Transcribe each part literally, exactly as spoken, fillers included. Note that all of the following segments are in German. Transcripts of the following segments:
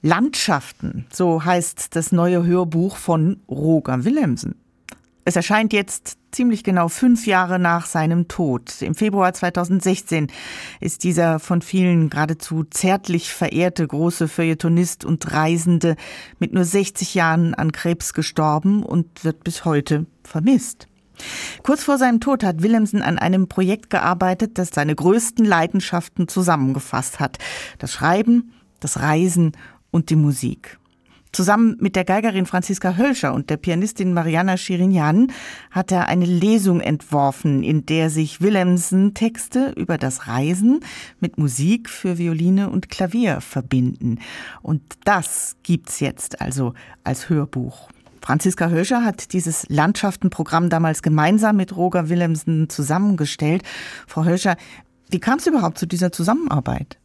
Landschaften, so heißt das neue Hörbuch von Roger Willemsen. Es erscheint jetzt ziemlich genau fünf Jahre nach seinem Tod. Im Februar zweitausendsechzehn ist dieser von vielen geradezu zärtlich verehrte große Feuilletonist und Reisende mit nur sechzig Jahren an Krebs gestorben und wird bis heute vermisst. Kurz vor seinem Tod hat Willemsen an einem Projekt gearbeitet, das seine größten Leidenschaften zusammengefasst hat. Das Schreiben, das Reisen und die Musik. Zusammen mit der Geigerin Franziska Hölscher und der Pianistin Marianna Schirinyan hat er eine Lesung entworfen, in der sich Willemsen Texte über das Reisen mit Musik für Violine und Klavier verbinden. Und das gibt's jetzt also als Hörbuch. Franziska Hölscher hat dieses Landschaftenprogramm damals gemeinsam mit Roger Willemsen zusammengestellt. Frau Hölscher, wie kam es überhaupt zu dieser Zusammenarbeit?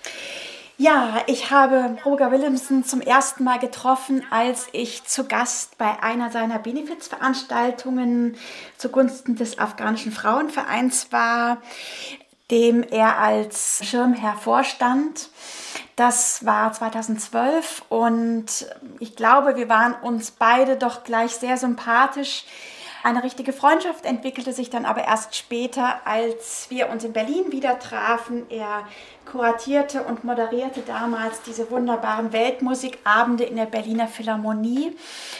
Ja, ich habe Roger Willemsen zum ersten Mal getroffen, als ich zu Gast bei einer seiner Benefizveranstaltungen zugunsten des afghanischen Frauenvereins war, dem er als Schirmherr vorstand. Das war zweitausendzwölf und ich glaube, wir waren uns beide doch gleich sehr sympathisch. Eine richtige Freundschaft entwickelte sich dann aber erst später, als wir uns in Berlin wieder trafen. Er kuratierte und moderierte damals diese wunderbaren Weltmusikabende in der Berliner Philharmonie.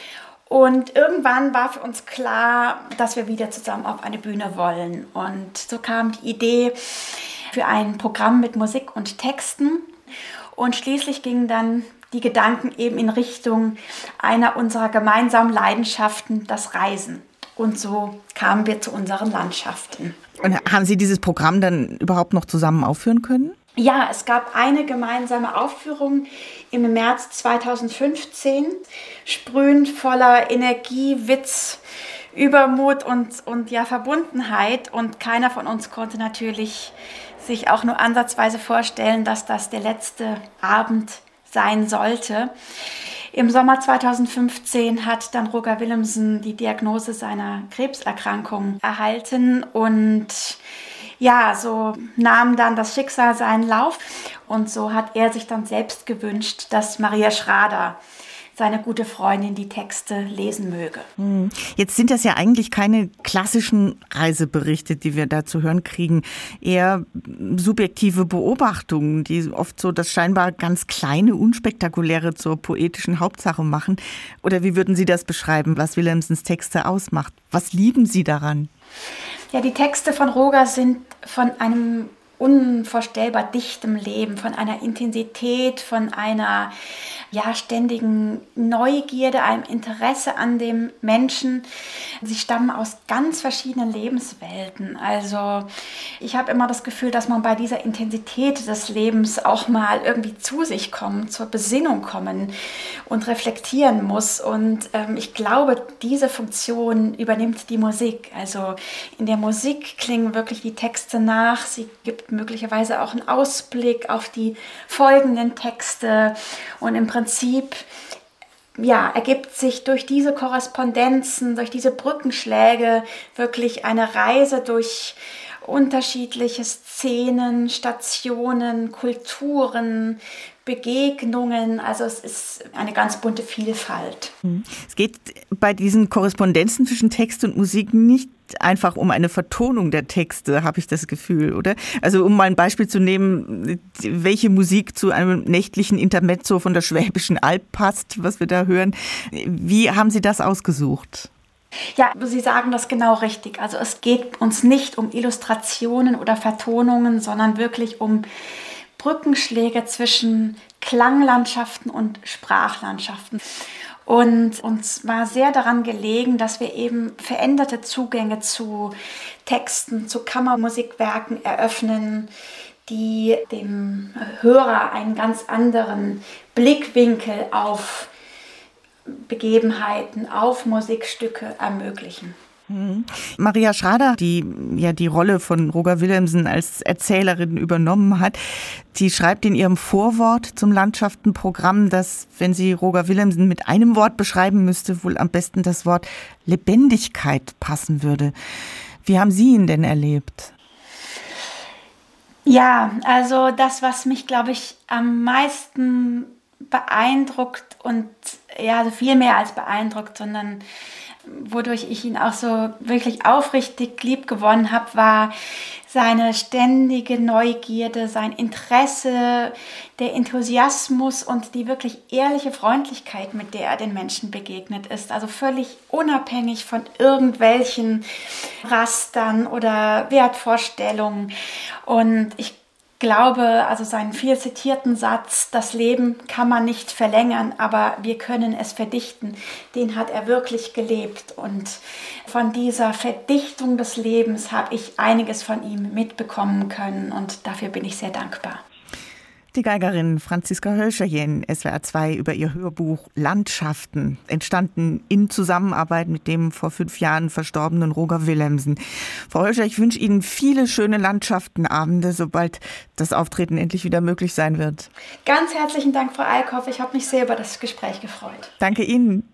Und irgendwann war für uns klar, dass wir wieder zusammen auf eine Bühne wollen. Und so kam die Idee für ein Programm mit Musik und Texten. Und schließlich gingen dann die Gedanken eben in Richtung einer unserer gemeinsamen Leidenschaften, das Reisen. Und so kamen wir zu unseren Landschaften. Und haben Sie dieses Programm dann überhaupt noch zusammen aufführen können? Ja, es gab eine gemeinsame Aufführung im März zweitausendfünfzehn, sprühend voller Energie, Witz, Übermut und, und ja, Verbundenheit. Und keiner von uns konnte natürlich sich auch nur ansatzweise vorstellen, dass das der letzte Abend sein sollte. Im Sommer zweitausendfünfzehn hat dann Roger Willemsen die Diagnose seiner Krebserkrankung erhalten und ja, so nahm dann das Schicksal seinen Lauf und so hat er sich dann selbst gewünscht, dass Maria Schrader, seine gute Freundin, die Texte lesen möge. Jetzt sind das ja eigentlich keine klassischen Reiseberichte, die wir da zu hören kriegen. Eher subjektive Beobachtungen, die oft so das scheinbar ganz kleine, unspektakuläre zur poetischen Hauptsache machen. Oder wie würden Sie das beschreiben, was Willemsens Texte ausmacht? Was lieben Sie daran? Ja, die Texte von Roger sind von einem unvorstellbar dichtem Leben, von einer Intensität, von einer ja, ständigen Neugierde, einem Interesse an dem Menschen. Sie stammen aus ganz verschiedenen Lebenswelten. Also ich habe immer das Gefühl, dass man bei dieser Intensität des Lebens auch mal irgendwie zu sich kommen, zur Besinnung kommen und reflektieren muss. Und ähm, ich glaube, diese Funktion übernimmt die Musik. Also in der Musik klingen wirklich die Texte nach. Sie gibt möglicherweise auch einen Ausblick auf die folgenden Texte. Und im Prinzip ja, ergibt sich durch diese Korrespondenzen, durch diese Brückenschläge wirklich eine Reise durch unterschiedliche Szenen, Stationen, Kulturen, Begegnungen. Also es ist eine ganz bunte Vielfalt. Es geht bei diesen Korrespondenzen zwischen Text und Musik nicht einfach um eine Vertonung der Texte, habe ich das Gefühl, oder? Also um mal ein Beispiel zu nehmen, welche Musik zu einem nächtlichen Intermezzo von der Schwäbischen Alb passt, was wir da hören. Wie haben Sie das ausgesucht? Ja, Sie sagen das genau richtig. Also es geht uns nicht um Illustrationen oder Vertonungen, sondern wirklich um Brückenschläge zwischen Klanglandschaften und Sprachlandschaften. Und uns war sehr daran gelegen, dass wir eben veränderte Zugänge zu Texten, zu Kammermusikwerken eröffnen, die dem Hörer einen ganz anderen Blickwinkel auf Begebenheiten, auf Musikstücke ermöglichen. Maria Schrader, die ja die Rolle von Roger Willemsen als Erzählerin übernommen hat, die schreibt in ihrem Vorwort zum Landschaftenprogramm, dass, wenn sie Roger Willemsen mit einem Wort beschreiben müsste, wohl am besten das Wort Lebendigkeit passen würde. Wie haben Sie ihn denn erlebt? Ja, also das, was mich, glaube ich, am meisten beeindruckt und ja, also viel mehr als beeindruckt, sondern wodurch ich ihn auch so wirklich aufrichtig lieb gewonnen habe, war seine ständige Neugierde, sein Interesse, der Enthusiasmus und die wirklich ehrliche Freundlichkeit, mit der er den Menschen begegnet ist. Also völlig unabhängig von irgendwelchen Rastern oder Wertvorstellungen. Und ich glaube, also seinen viel zitierten Satz, das Leben kann man nicht verlängern, aber wir können es verdichten, den hat er wirklich gelebt. Und von dieser Verdichtung des Lebens habe ich einiges von ihm mitbekommen können und dafür bin ich sehr dankbar. Die Geigerin Franziska Hölscher hier in S W R zwei über ihr Hörbuch Landschaften, entstanden in Zusammenarbeit mit dem vor fünf Jahren verstorbenen Roger Willemsen. Frau Hölscher, ich wünsche Ihnen viele schöne Landschaftenabende, sobald das Auftreten endlich wieder möglich sein wird. Ganz herzlichen Dank, Frau Eickhoff. Ich habe mich sehr über das Gespräch gefreut. Danke Ihnen.